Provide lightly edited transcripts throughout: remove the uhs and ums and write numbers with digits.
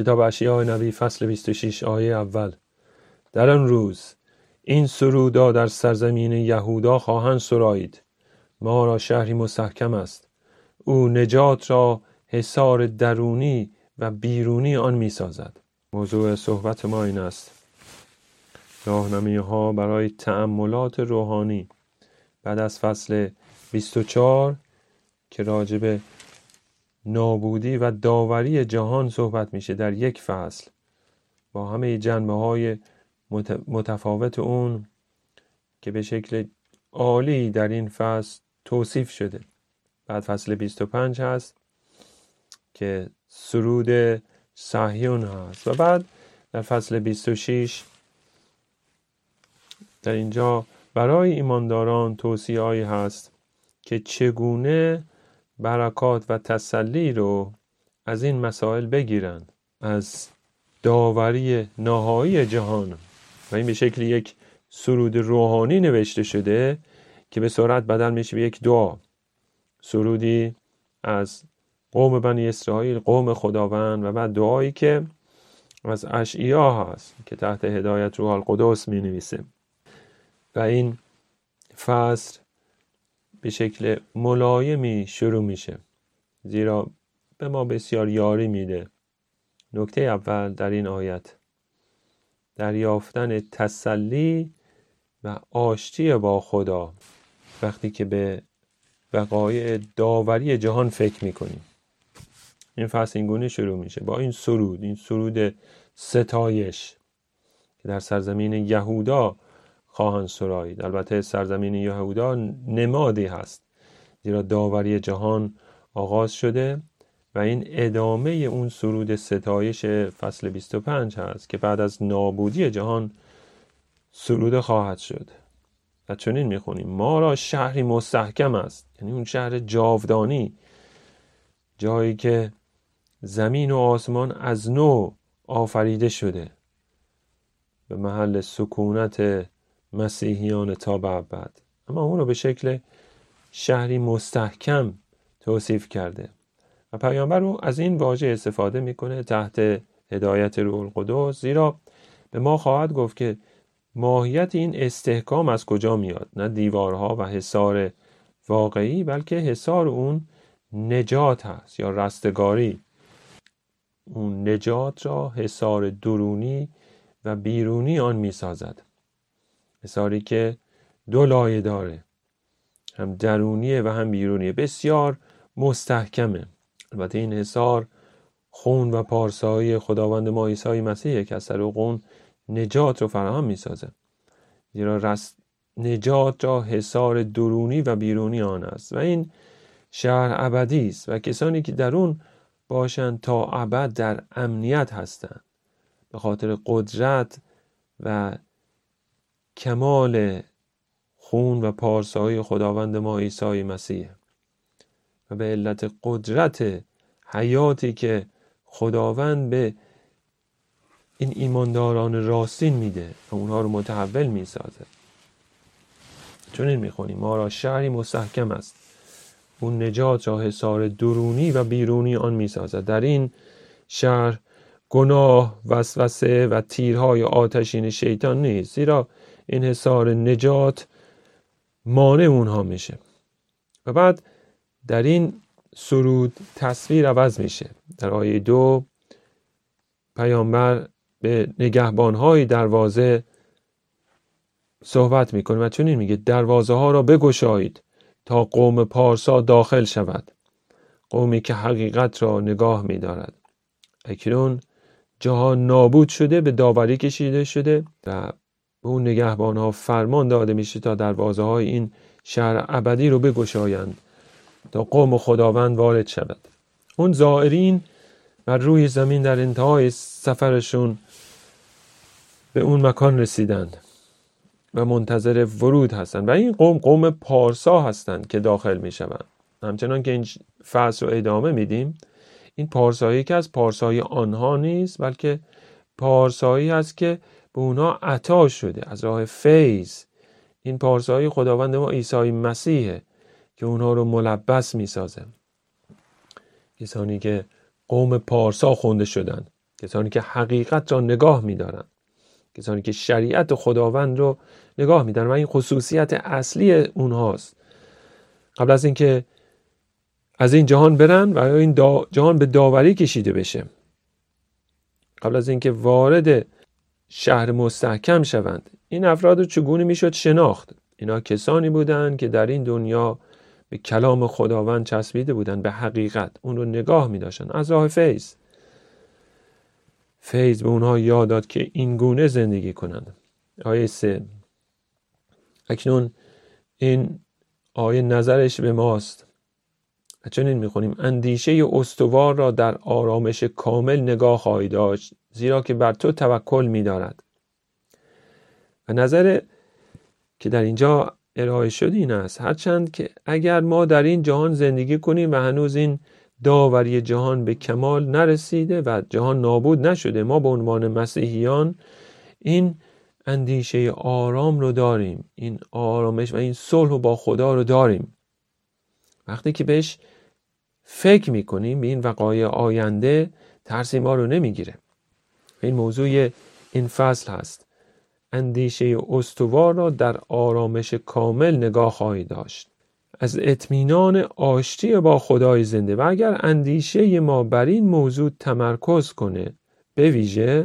کتاب اشعیا نبی فصل 26 آیه اول. در آن روز این سرودا در سرزمین یهودا خواهند سرایید: ما را شهری مستحکم است، او نجات را حصار درونی و بیرونی آن می سازد. موضوع صحبت ما این است: راهنمایی‌ها برای تأملات روحانی بعد از فصل 24 که راجع به نابودی و داوری جهان صحبت میشه در یک فصل با همه جنبه‌های متفاوت اون که به شکل عالی در این فصل توصیف شده. بعد فصل 25 هست که سرود صهیون هست و بعد در فصل 26 در اینجا برای ایمانداران توصیه‌ای هست که چگونه برکات و تسلی رو از این مسائل بگیرن، از داوری نهایی جهان. و این به شکل یک سرود روحانی نوشته شده که به سرعت بدل میشه به یک دعا، سرودی از قوم بنی اسرائیل، قوم خداوند، و بعد دعایی که از اشعیا هست که تحت هدایت روح القدس می نویسه. و این فصل به شکل ملایمی شروع میشه زیرا به ما بسیار یاری میده. نکته اول در این آیت دریافتن تسلی و آشتی با خدا وقتی که به وقایع داوری جهان فکر میکنیم. این فصل اینگونه شروع میشه با این سرود ستایش که در سرزمین یهودا خواهند سرایید. البته سرزمین یهودا نمادی هست زیرا داوری جهان آغاز شده و این ادامه اون سرود ستایش فصل 25 هست که بعد از نابودی جهان سرود خواهد شد. و چنین میخونیم: ما را شهری مستحکم است، یعنی اون شهر جاودانی، جایی که زمین و آسمان از نو آفریده شده به محل سکونت مسیحیان تا به ابد. اما اون رو به شکل شهری مستحکم توصیف کرده و پیامبر او از این واژه استفاده میکنه تحت هدایت روح القدس، زیرا به ما خواهد گفت که ماهیت این استحکام از کجا میاد. نه دیوارها و حصار واقعی، بلکه حصار اون نجات هست یا رستگاری. اون نجات را حصار درونی و بیرونی آن میسازد. حصاری که دو لایه داره، هم درونیه و هم بیرونیه، بسیار مستحکمه. البته این حصار خون و پارسایی خداوند ما عیسی مسیح که از طریق اون نجات رو فراهم میسازه، زیرا نجات را حصار درونی و بیرونی آن است و این شهر ابدی است و کسانی که در اون باشند تا ابد در امنیت هستند به خاطر قدرت و کمال خون و پارسایی خداوند ما عیسی مسیح و به علت قدرت حیاتی که خداوند به این ایمانداران راستین میده و اونها رو متحول میسازه. چون این میخونیم: ما را شهری مستحکم است، اون نجات را حصار درونی و بیرونی آن میسازد. در این شهر گناه، وسوسه و تیرهای آتشین شیطان نیست، زیرا این حصار نجات مانع اونها میشه. و بعد در این سرود تصویر عوض میشه. در آیه 2 پیامبر به نگهبانهای دروازه صحبت میکنه و چنین میگه: دروازه ها را بگشایید تا قوم پارسا داخل شود، قومی که حقیقت را نگاه میدارد. اکنون جهان نابود شده، به داوری کشیده شده و به اون نگهبان ها فرمان داده میشه تا دروازه های این شهر ابدی رو بگشایند تا قوم خداوند وارد شود. اون زائرین بر روی زمین در انتهای سفرشون به اون مکان رسیدند و منتظر ورود هستند و این قوم پارسا هستند که داخل می شوند. همچنان که این فصل رو ادامه میدیم، این پارسایی که از پارسایی آنها نیست، بلکه پارسایی هست که به اونها عطا شده از راه فیض. این پارسایی خداوند ما عیسی مسیحه که اونها رو ملبس می سازه. کسانی که قوم پارسا خونده شدند کسانی که حقیقت را نگاه می‌دارند، کسانی که شریعت خداوند رو نگاه می‌دارند و این خصوصیت اصلی اونهاست. قبل از اینکه از این جهان برن و این جهان به داوری کشیده بشه، قبل از اینکه وارد شهر مستحکم شوند، این افراد رو چگونه میشد شناخت؟ اینا کسانی بودند که در این دنیا به کلام خداوند چسبیده بودند، به حقیقت اون رو نگاه می داشتن از راه فیض. فیض به اونها یاد داد که این گونه زندگی کنند. آیه 3. اکنون این آیه نظرش به ماست و چنین میخونیم: اندیشه استوار را در آرامش کامل نگاه خواهی داشت، زیرا که بر تو توکل می‌دارد. و نظر که در اینجا ارائه شد این است: هرچند که اگر ما در این جهان زندگی کنیم و هنوز این داوری جهان به کمال نرسیده و جهان نابود نشده، ما به عنوان مسیحیان این اندیشه آرام رو داریم، این آرامش و این صلح رو با خدا رو داریم. وقتی که بهش فکر میکنیم به این وقایع آینده، ترسی ما رو نمیگیره. این موضوع این فصل هست: اندیشه استوار را در آرامش کامل نگاه خواهی داشت، از اطمینان آشتی با خدای زنده. و اگر اندیشه ما بر این موضوع تمرکز کنه، به ویژه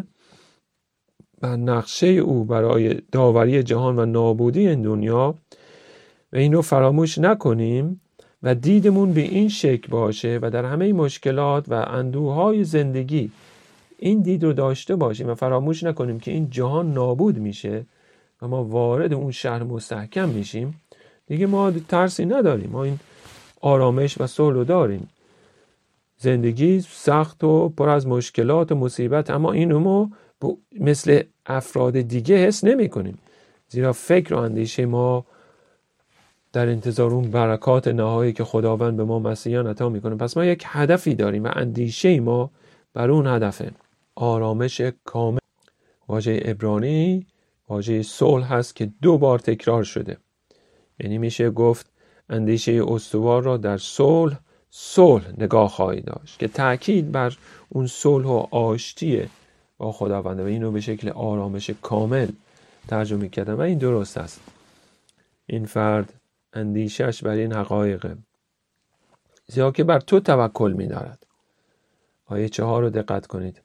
بر نقشه او برای داوری جهان و نابودی این دنیا، و این رو فراموش نکنیم و دیدمون به این شکل باشه و در همه مشکلات و اندوهای زندگی این دید رو داشته باشیم و فراموش نکنیم که این جهان نابود میشه و ما وارد اون شهر مستحکم میشیم، دیگه ما ترسی نداریم. ما این آرامش و صلح رو داریم. زندگی سخت و پر از مشکلات و مصیبت، اما اینو ما مثل افراد دیگه حس نمی کنیم، زیرا فکر و اندیشه ما در انتظار اون برکات نهایی که خداوند به ما مسیحیان عطا میکنه. پس ما یک هدفی داریم و اندیشه ما بر اون هدفه: آرامش کامل. واژه عبرانی واژه صلح هست که 2 بار تکرار شده. یعنی میشه گفت اندیشه استوار را در صلح نگاه خواهی داشت، که تأکید بر اون صلح و آشتی با خداونده و اینو به شکل آرامش کامل ترجمه کردن و این درست است. این فرد اندیشش بر این حقایقه، زیرا که بر تو توکل می‌دارد. آیه 4 رو دقت کنید.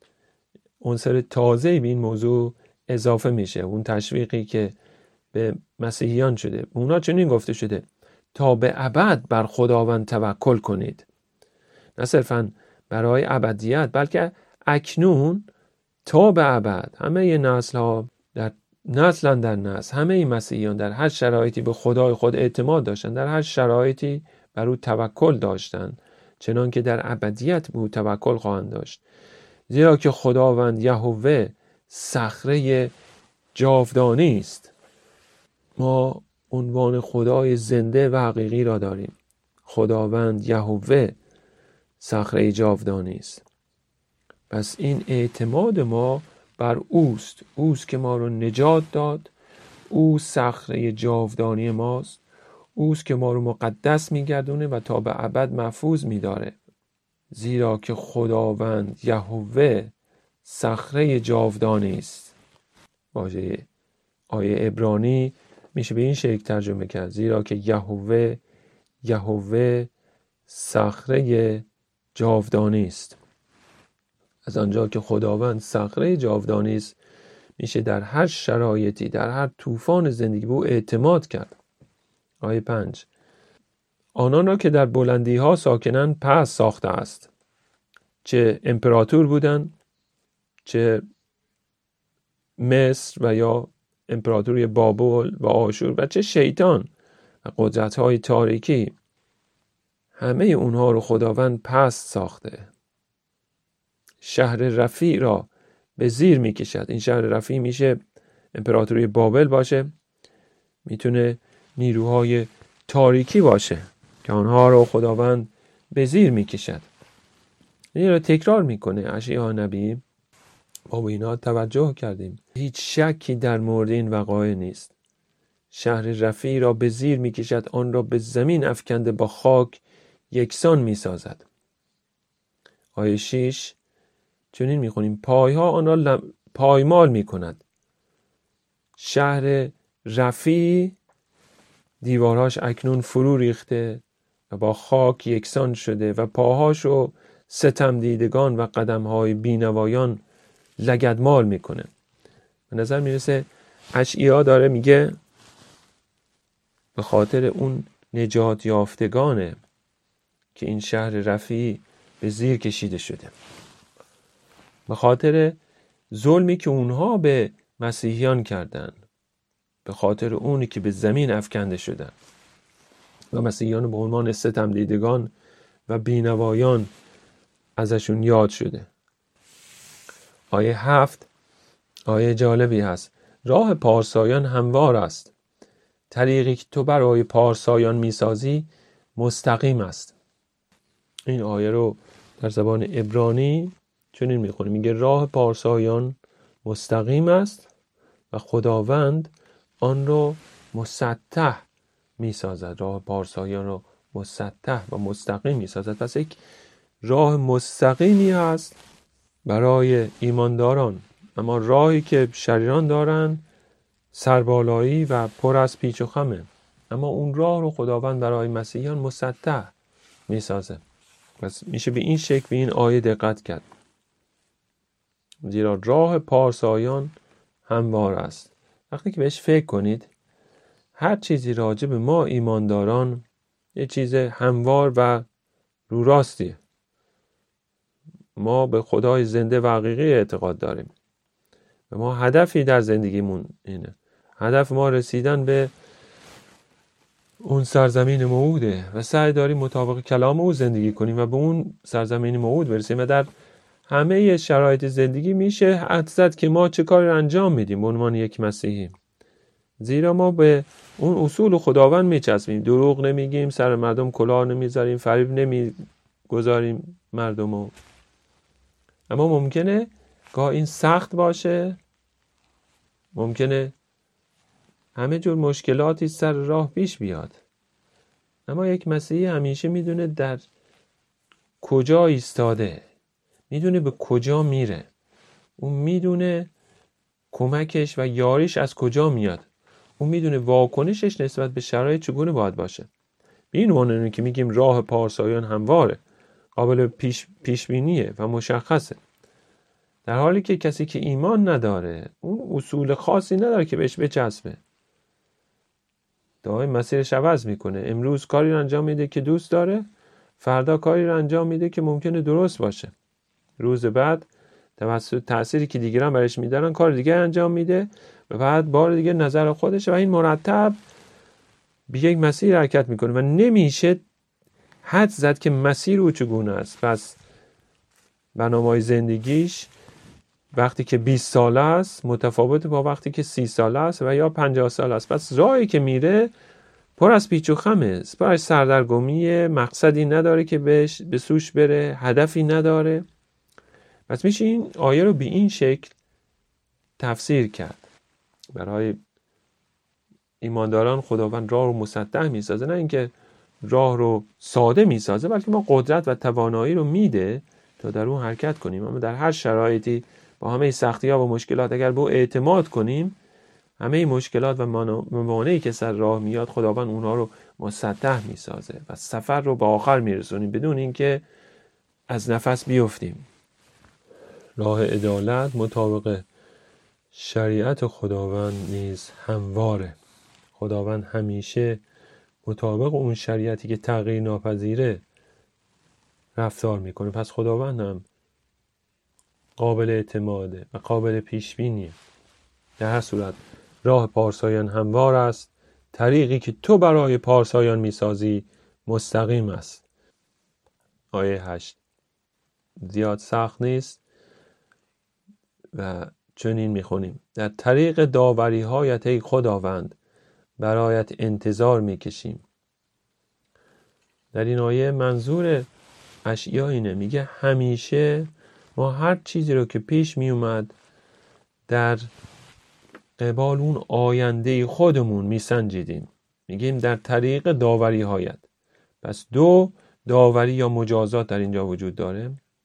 عنصر تازه‌ای به این موضوع اضافه میشه، اون تشویقی که به مسیحیان شده. اونا چنین گفته شده: تا به ابد بر خداوند توکل کنید. نه صرفاً برای ابدیت، بلکه اکنون تا به ابد. همه نسل‌ها در نسل همه مسیحیان در هر شرایطی به خدای خود اعتماد داشتند، در هر شرایطی بر او توکل داشتند، چنان که در ابدیت به او توکل خواهند داشت. زیرا که خداوند یهوه صخره جاودانی است. ما عنوان خدای زنده و حقیقی را داریم. خداوند یهوه صخره جاودانی است. پس این اعتماد ما بر اوست که ما رو نجات داد. او صخره جاودانی ماست. اوست که ما رو مقدس میگردونه و تا به ابد محفوظ میداره. زیرا که خداوند یهوه صخره جاودانی است. واژه آیه عبرانی میشه به این شکل ترجمه کرد: زیرا که یهوه صخره جاودانی است. از آنجا که خداوند صخره جاودانی است، میشه در هر شرایطی، در هر طوفان زندگی به او اعتماد کرد. آیه 5: آنان را که در بلندی ها ساکنند پست ساخته است. چه امپراتور بودند، چه مصر و یا امپراتوری بابل و آشور و چه شیطان و قدرت های تاریکی، همه اونها رو خداوند پست ساخته. شهر رفیع را به زیر میکشد. این شهر رفیع میشه امپراتوری بابل باشه، میتونه نیروهای تاریکی باشه که آنها رو خداوند به زیر میکشد. این رو تکرار میکنه اشعیا نبی. ما به اینا توجه کردیم. هیچ شکی در مورد این وقایع نیست. شهر رفیع را به زیر میکشد، آن را به زمین افکنده با خاک یکسان میسازد. آیه 6: چنین میخونیم پایها آن را پایمال میکند. شهر رفیع دیوارهاش اکنون فرو ریخته و با خاک یکسان شده و پاهاشو ستم دیدگان و قدمهای بینوایان لگدمال میکنه. به نظر میرسه اشعیا داره میگه به خاطر اون نجات یافتگانه که این شهر رفیع به زیر کشیده شده، به خاطر ظلمی که اونها به مسیحیان کردن، به خاطر اونی که به زمین افکنده شدن و مسیحیان به عنوان ستم دیدگان و بینوایان ازشون یاد شده. آیه 7 آیه جالبی هست. راه پارسایان هموار است، طریقی که تو برای پارسایان میسازی مستقیم است. این آیه رو در زبان عبرانی چنین میخونیم، میگه راه پارسایان مستقیم است و خداوند آن رو مسطح میسازد. راه پارسایان رو مسطح و مستقیم میسازد. پس یک راه مستقیمی هست برای ایمانداران، اما راهی که شریران دارن سربالایی و پر از پیچ و خمه، اما اون راه رو خداوند برای مسیحیان مسطح میسازه. پس میشه به این شکل به این آیه دقت کرد، زیرا راه پارسایان هموار است. وقتی که بهش فکر کنید، هر چیزی راجع به ما ایمانداران یه چیز هموار و رو راستیه. ما به خدای زنده و حقیقی اعتقاد داریم و ما هدفی در زندگیمون اینه. هدف ما رسیدن به اون سرزمین موعوده و سعی داریم مطابق کلام او زندگی کنیم و به اون سرزمین موعود برسیم و در همه شرایط زندگی میشه حدس زد که ما چه کاری رو انجام میدیم به عنوان یک مسیحی، زیرا ما به اون اصول خداوند میچسبیم. دروغ نمیگیم، سر مردم کلاه نمیذاریم، فریب نمیگذاریم مردمو. اما ممکنه گاه این سخت باشه، ممکنه همه جور مشکلاتی سر راه پیش بیاد، اما یک مسیحی همیشه میدونه در کجا ایستاده، میدونه به کجا میره، اون میدونه کمکش و یاریش از کجا میاد، اون میدونه واکنشش نسبت به شرایط چگونه باید باشه. به این معنی که میگیم راه پارسایان همواره، قابل پیشبینیه و مشخصه، در حالی که کسی که ایمان نداره اون اصول خاصی نداره که بهش بچسبه، دائم مسیرش عوض میکنه. امروز کاری رو انجام میده که دوست داره، فردا کاری رو انجام میده که ممکنه درست باشه، روز بعد توسط تأثیری که دیگران برش میدارن کار دیگه انجام میده و بعد بار دیگه نظر خودشه و این مرتب به یک مسیر حرکت میکنه و نمیشه حد زد که مسیر او چگونه است. پس برنامه‌های زندگیش وقتی که 20 ساله است متفاوت با وقتی که 30 ساله است و یا 50 ساله است. پس راهی که میره پر از پیچ و خمه، پر از سردرگمیه، مقصدی نداره که به سوش بره، هدفی نداره. پس میشه این آیه رو به این شکل تفسیر کرد. برای ایمانداران خداوند راه رو مسطح میسازه، نه اینکه راه رو ساده میسازه، بلکه ما قدرت و توانایی رو میده تا در اون حرکت کنیم. اما در هر شرایطی با همه سختی‌ها و مشکلات اگر به او اعتماد کنیم، همه مشکلات و موانعی که سر راه میاد خداوند اونها رو مسطح میسازه و سفر رو به آخر میرسونیم بدون اینکه از نفس بیفتیم. راه عدالت مطابق شریعت خداوند نیز همواره. خداوند همیشه مطابق اون شریعتی که تغییر ناپذیره رفتار میکنه. پس خداوند هم قابل اعتماده و قابل پیش بینیه. در هر صورت راه پارسایان هموار است، طریقی که تو برای پارسایان میسازی مستقیم است. آیه 8 زیاد سخت نیست و چنین میخونیم: در طریق داوری هایت ای خداوند برایت انتظار میکشیم. در این آیه منظور اشعیا اینه، میگه همیشه ما هر چیزی رو که پیش میومد در قبال اون آینده خودمون میسنجیدیم، میگیم در طریق داوری هایت. پس دو داوری یا مجازات در اینجا وجود داره.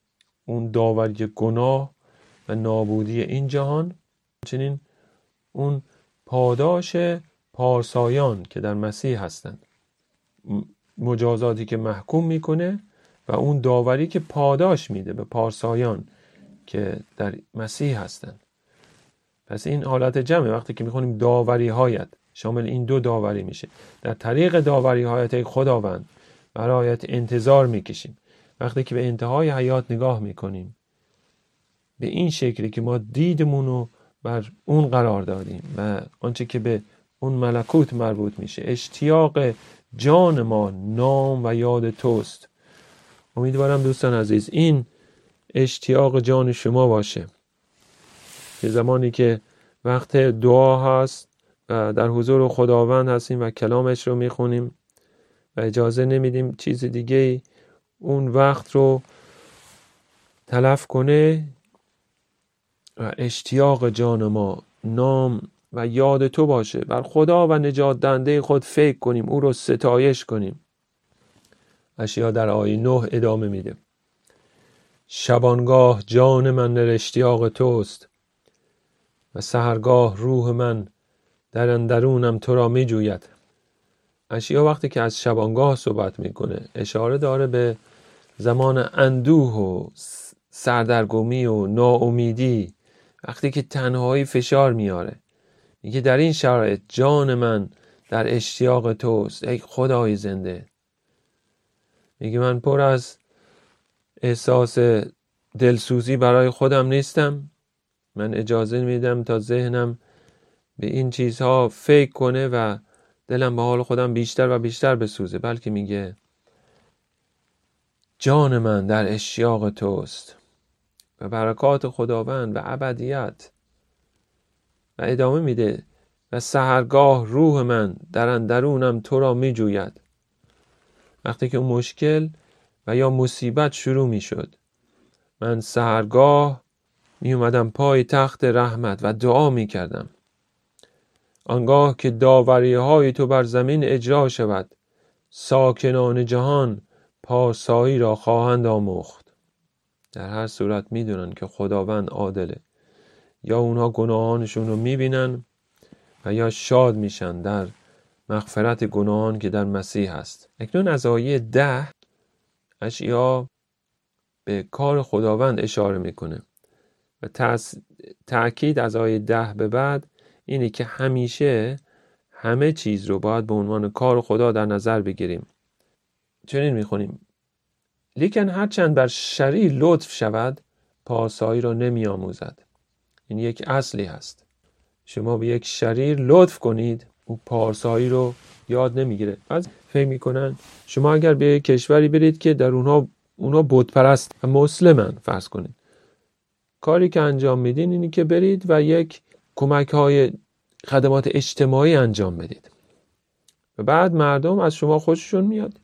اون داوری گناه و نابودی این جهان، چنین اون پاداش پارسایان که در مسیح هستند، مجازاتی که محکوم میکنه و اون داوری که پاداش میده به پارسایان که در مسیح هستند. پس این حالت جمعه. وقتی که میخونیم داوری هایت، شامل این دو داوری میشه. در طریق داوری هایت ای خداوند برایت انتظار میکشیم. وقتی که به انتهای حیات نگاه میکنیم، به این شکلی که ما دیدمون رو بر اون قرار دادیم و آنچه که به اون ملکوت مربوط میشه، اشتیاق جان ما نام و یاد توست. امیدوارم دوستان عزیز این اشتیاق جان شما باشه که زمانی که وقت دعا هست و در حضور خداوند هستیم و کلامش رو میخونیم و اجازه نمیدیم چیز دیگه اون وقت رو تلف کنه، و اشتیاق جان ما نام و یاد تو باشه، بر خدا و نجات دهنده خود فکر کنیم، او رو ستایش کنیم. اشعیا در آیه 9 ادامه میده: شبانگاه جان من در اشتیاق توست و سحرگاه روح من در اندرونم تو را می جوید. اشعیا وقتی که از شبانگاه صحبت میکنه اشاره داره به زمان اندوه و سردرگمی و ناامیدی، وقتی که تنهایی فشار میاره. میگه در این شرایط جان من در اشتیاق توست ای خدای زنده. میگه من پر از احساس دلسوزی برای خودم نیستم، من اجازه میدم تا ذهنم به این چیزها فکر کنه و دلم به حال خودم بیشتر و بیشتر بسوزه، بلکه میگه جان من در اشتیاق توست و برکات خداوند و ابدیت. و ادامه میده و سحرگاه روح من در اندرونم تو را می جوید. وقتی که اون مشکل و یا مصیبت شروع می شد، من سحرگاه می اومدم پای تخت رحمت و دعا می کردم. آنگاه که داوری های تو بر زمین اجرا شود، ساکنان جهان پارسایی را خواهند آموخت. در هر صورت می دونن که خداوند عادله. یا اونها گناهانشون رو می بینن و یا شاد میشن در مغفرت گناهان که در مسیح هست. اکنون از آیه 10 اشعیا به کار خداوند اشاره میکنه و تأکید از آیه 10 به بعد اینه که همیشه همه چیز رو باید به عنوان کار خدا در نظر بگیریم. چنین میخونیم: لیکن هرچند بر شریر لطف شود پارسایی را نمی آموزد. این یک اصلی هست. شما به یک شریر لطف کنید، او پارسایی رو یاد نمیگیره. بعضی فکر میکنن شما اگر به یک کشوری برید که در اونها بت پرست و مسلمن، فرض کنید، کاری که انجام میدین اینی که برید و یک کمک های خدمات اجتماعی انجام بدید و بعد مردم از شما خوششون میاد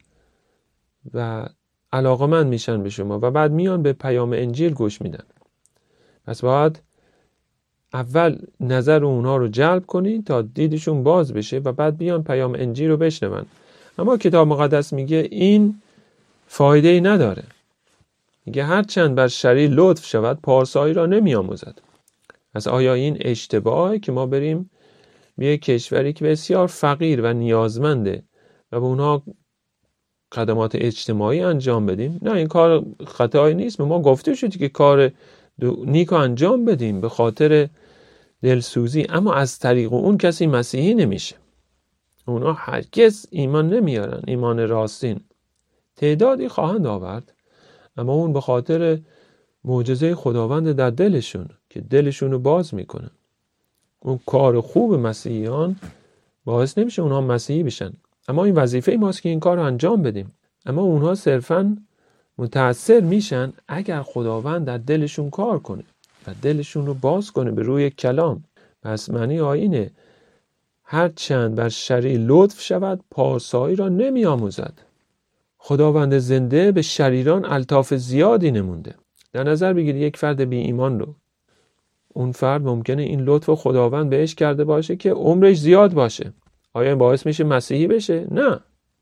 و علاقه‌مند میشن به شما و بعد میان به پیام انجیل گوش میدن. پس باید اول نظر اونها رو جلب کنید تا دیدشون باز بشه و بعد بیان پیام انجیل رو بشنون. اما کتاب مقدس میگه این فایده ای نداره. میگه هرچند بر شریر لطف شود پارسایی را نمی آموزد. پس آیا این اشتباهه که ما بریم به یک کشوری که بسیار فقیر و نیازمنده و به اونها خدمات اجتماعی انجام بدیم؟ نه، این کار خطایی نیست. ما گفته شدی که کار نیکو انجام بدیم به خاطر دلسوزی، اما از طریق اون کسی مسیحی نمیشه. اونا هرگز ایمان نمیارن، ایمان راستین. تعدادی خواهند آورد، اما اون به خاطر معجزه خداوند در دلشون که دلشون رو باز میکنه. اون کار خوب مسیحیان باعث نمیشه اونها مسیحی بشن، اما این وظیفه ماست که این کار رو انجام بدیم. اما اونها صرفاً متأثر میشن اگر خداوند در دلشون کار کنه و دلشون رو باز کنه به روی کلام. پس معنی آیینه هر چند بر شریر لطف شود پارسایی را نمی آموزد. خداوند زنده به شریران الطاف زیادی نمونده. در نظر بگیرید یک فرد بی ایمان رو، اون فرد ممکنه این لطف خداوند بهش کرده باشه که عمرش زیاد باشه. آیا این باعث میشه مسیحی بشه؟ نه.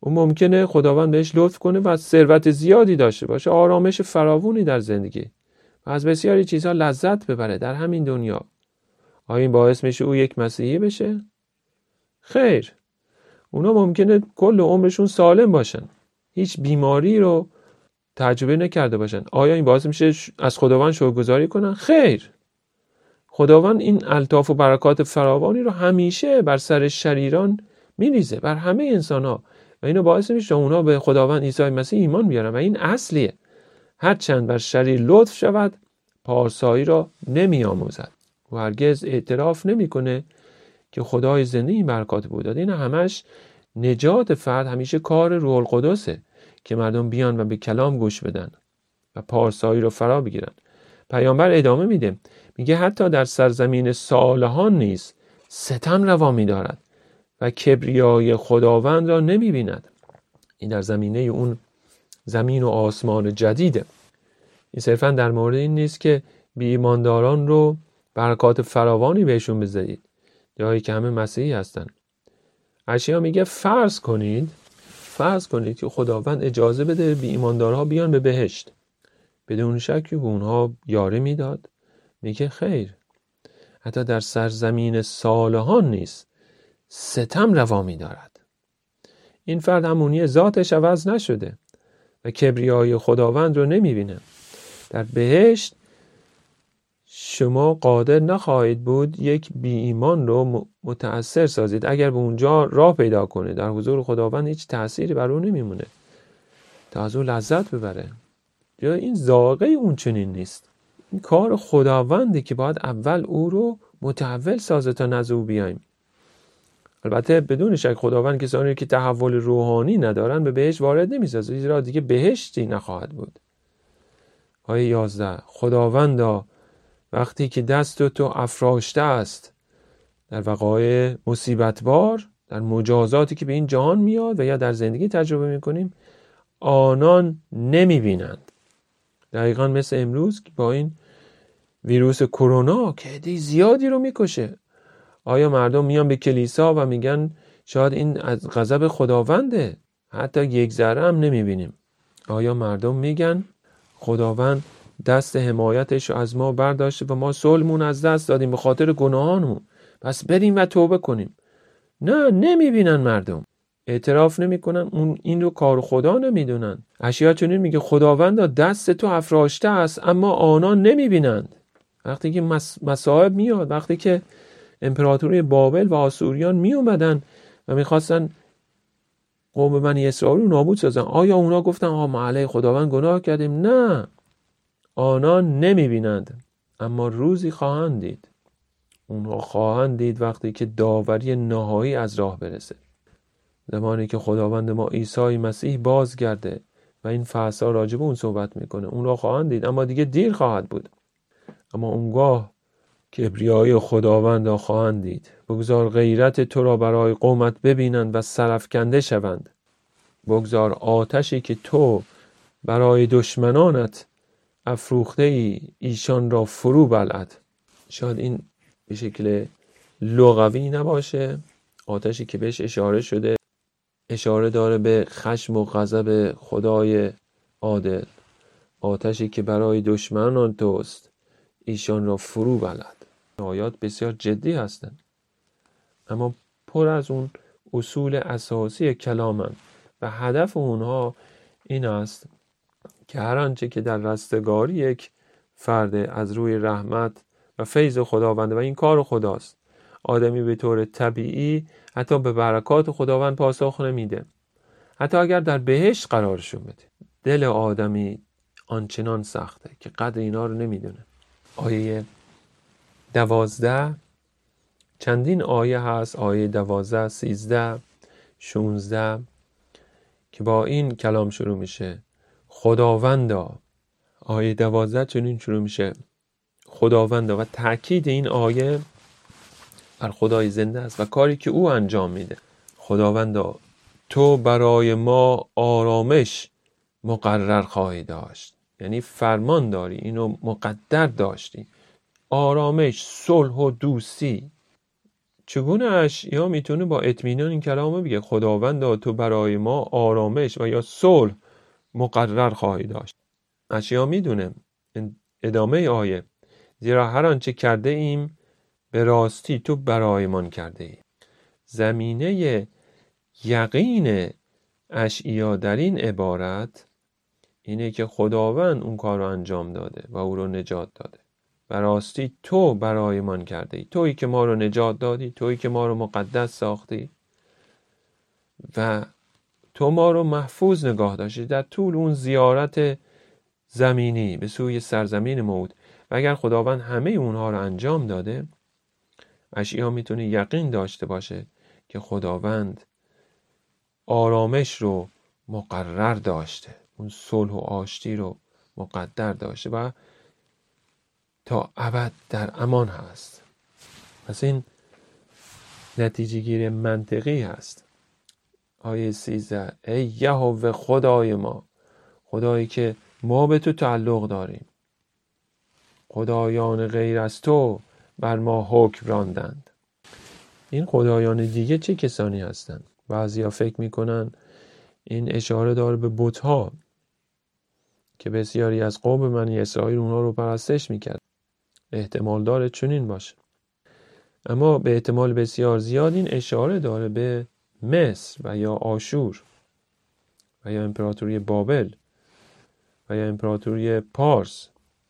اون ممکنه خداوند بهش لطف کنه و ثروت زیادی داشته باشه، آرامش فراوانی در زندگی و از بسیاری چیزها لذت ببره در همین دنیا. آیا این باعث میشه او یک مسیحی بشه؟ خیر. اونا ممکنه کل عمرشون سالم باشن، هیچ بیماری رو تجربه نکرده باشن. آیا این باعث میشه از خداوند شکرگزاری کنن؟ خیر. خداوند این الطاف و برکات فراوانی رو همیشه بر سر شریران میریزه، بر همه انسان‌ها، و اینو باعث میشه اونا به خداوند عیسی مسیح ایمان بیارن و این اصلیه. هر چند بر شریر لطف شود، پارسایی را نمی‌آموزد و هرگز اعتراف نمی‌کنه که خدای زنده این برکات بود داد. این همش نجات فرد همیشه کار روح القدسه که مردم بیان و به کلام گوش بدن و پارسایی رو فرا بگیرن. پیامبر ادامه میده، میگه حتی در سرزمین صالحان نیز ستم روا می‌دارد و کبریای خداوند را نمی‌بیند. این در زمینه اون زمین و آسمان جدیده. این صرفاً در مورد این نیست که بی ایمانداران رو برکات فراوانی بهشون بذارید، جایی که همه مسیحی هستن. اشعیا میگه فرض کنید که خداوند اجازه بده بی ایماندارها بیان به بهشت، بدون شک به اونها یاری میداد. میگه خیر، حتی در سرزمین صالحان نیست ستم روا می‌دارد. این فرد همونی ذاتش عوض نشده و کبریای خداوند رو نمی‌بینه. در بهشت شما قادر نخواهید بود یک بی ایمان رو متأثر سازید. اگر به اونجا راه پیدا کنه، در حضور خداوند هیچ تأثیری بر اون نمیمونه تا از اون لذت ببره. یا این ذائقه اون چنین نیست. این کار خداونده که باید اول او رو متحول سازه تا نزد او بیایم. البته بدون شک خداوند کسانی که تحول روحانی ندارن به بهشت وارد نمی‌سازه، زیرا دیگه بهشتی نخواهد بود. آیه 11 خداوندا وقتی که دست تو افراشته است در وقایع مصیبتبار، در مجازاتی که به این جهان میاد و یا در زندگی تجربه میکنیم، آنان نمیبینند. دقیقاً مثل امروز که با این ویروس کرونا که عده زیادی رو میکشه، آیا مردم میان به کلیسا و میگن شاید این از غضب خداونده؟ حتی یک ذره هم نمیبینیم. آیا مردم میگن خداوند دست حمایتش رو از ما برداشته و ما صلحمون از دست دادیم به خاطر گناهانمون، پس بریم و توبه کنیم؟ نه، نمیبینن مردم، اعتراف نمیکنن، اون این رو کار خدا نمیدونن. اشعیا چنین میگه خداوند دست تو افراشته است اما آنان نمیبینند. وقتی که مصائب میاد، وقتی که امپراتوری بابل و آسوریان می اومدن و میخواستن قوم بنی اسرائیل رو نابود سازن، آیا اونا گفتن ما علیه خداوند گناه کردیم؟ نه، آنان نمیبینند اما روزی خواهند دید. اونها خواهند دید وقتی که داوری نهایی از راه برسه، زمانی که خداوند ما عیسی مسیح بازگرده و این فصل راجع به اون صحبت میکنه. اونها خواهند دید اما دیگه دیر خواهد بود. اما اونگاه کبریای خداوند را خواهند دید. بگذار غیرت تو را برای قومت ببینند و سرافکنده شوند. بگذار آتشی که تو برای دشمنانت افروخته ای ایشان را فرو بلعد. شاید این به شکل لغوی نباشه، آتشی که بهش اشاره شده اشاره داره به خشم و غضب خدای عادل. آتشی که برای دشمنان توست ایشان را فرو بلعد. آیات بسیار جدی هستند اما پر از اون اصول اساسی کلامن و هدف اونها این است که هر آنچه که در رستگاری یک فرد از روی رحمت و فیض خداوند و این کار خداست، آدمی به طور طبیعی حتی به برکات خداوند پاسخ نمیده، حتی اگر در بهشت قرارشون بده. دل آدمی آنچنان سخته که قدر اینا رو نمیدونه. آیه 12 چندین آیه هست، آیه 12 13 16 که با این کلام شروع میشه خداوندا. آیه 12 چنین شروع میشه خداوندا و تأکید این آیه بر خدای زنده است و کاری که او انجام میده. خداوندا تو برای ما آرامش مقرر خواهی داشت، یعنی فرمان داری، اینو مقدر داشتی. آرامش، صلح و دوستی چگونه اشعیا میتونه با اطمینان این کلامو بگه خداوندا تو برای ما آرامش و یا صلح مقرر خواهی داشت؟ اشعیا میدونه ادامه آیه زیرا هر آنچه کرده ایم به راستی تو برایمان کرده ای. زمینه یقین اشعیا در این عبارت اینه که خداوند اون کار رو انجام داده و او رو نجات داده. به راستی تو برایمان کرده ای، تویی که ما رو نجات دادی، تویی که ما رو مقدس ساختی و تو ما رو محفوظ نگاه داشتی در طول اون زیارت زمینی به سوی سرزمین موعود. و اگر خداوند همه اونها رو انجام داده، اشعیا میتونه یقین داشته باشه که خداوند آرامش رو مقرر داشته، اون صلح و آشتی رو مقدر داشته و تا ابد در امان هست. پس این نتیجه گیری منطقی هست. آیه 13 ای یهوه خدای ما، خدایی که ما به تو تعلق داریم، خدایان غیر از تو بر ما حکم راندند. این خدایان دیگه چه کسانی هستند؟ بعضیا فکر میکنن این اشاره داره به بت‌ها که بسیاری از قوم بنی اسرائیل اونها رو پرستش میکرد. احتمال داره چنین باشه، اما به احتمال بسیار زیاد این اشاره داره به مصر و یا آشور و یا امپراتوری بابل و یا امپراتوری پارس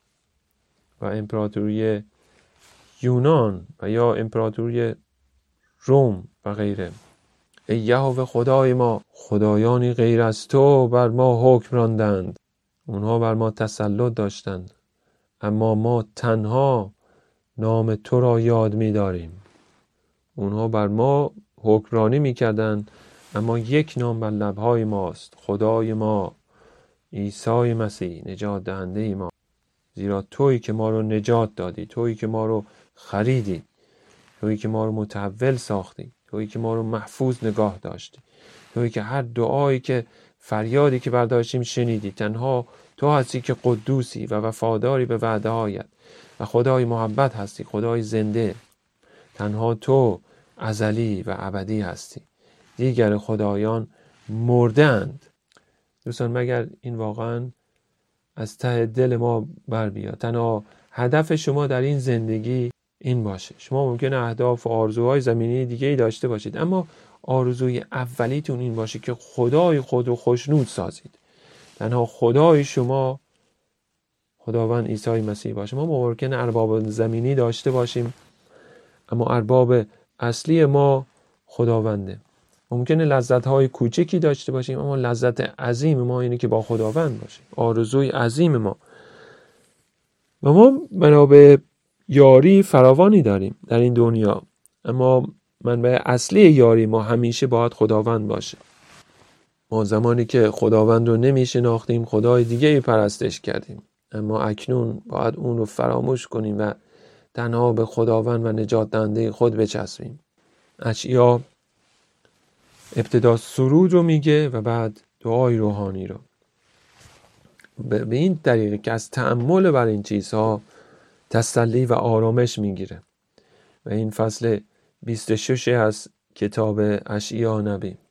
و امپراتوری یونان و یا امپراتوری روم و غیره. ای یهوه خدای ما، خدایانی غیر از تو بر ما حکم راندند. اونها بر ما تسلط داشتند، اما ما تنها نام تو را یاد می داریم. اونها بر ما حکمرانی می کردند، اما یک نام بر لبهای ماست، خدای ما عیسی مسیح نجات دهنده ما. زیرا تویی که ما رو نجات دادی، تویی که ما رو خریدی، تویی که ما رو متحول ساختی، تویی که ما رو محفوظ نگاه داشتی، تویی که هر دعایی که فریادی که برداشتیم شنیدی. تنها تو هستی که قدوسی و وفاداری به وعده هایت و خدای محبت هستی، خدای زنده. تنها تو ازلی و ابدی هستی، دیگر خدایان مردند. دوستان مگر این واقعا از ته دل ما بر بیاد؟ تنها هدف شما در این زندگی این باشه. شما ممکنه اهداف و آرزوهای زمینی دیگه ای داشته باشید، اما آرزوی اولیتون این باشه که خدای خود رو خوشنود سازید. تنها خدای شما خداوند عیسی مسیح باشه. ما ممکنه ارباب زمینی داشته باشیم، اما ارباب اصلی ما خداونده. ممکنه لذت‌های کوچکی داشته باشیم، اما لذت عظیم ما اینه که با خداوند باشیم. آرزوی عظیم ما و ما منابع یاری فراوانی داریم در این دنیا، اما منبع اصلی یاری ما همیشه باید خداوند باشه. ما زمانی که خداوند رو نمیشناختیم خدای دیگه پرستش کردیم، اما اکنون باید اون رو فراموش کنیم و تنها به خداوند و نجات دهنده خود بچسبیم. اشعیا ابتدا سرود رو میگه و بعد دعای روحانی رو. به این طریقه که از تأمل بر این چیزها تسلی و آرامش میگیره. و این فصل 26 از کتاب اشعیا نبی.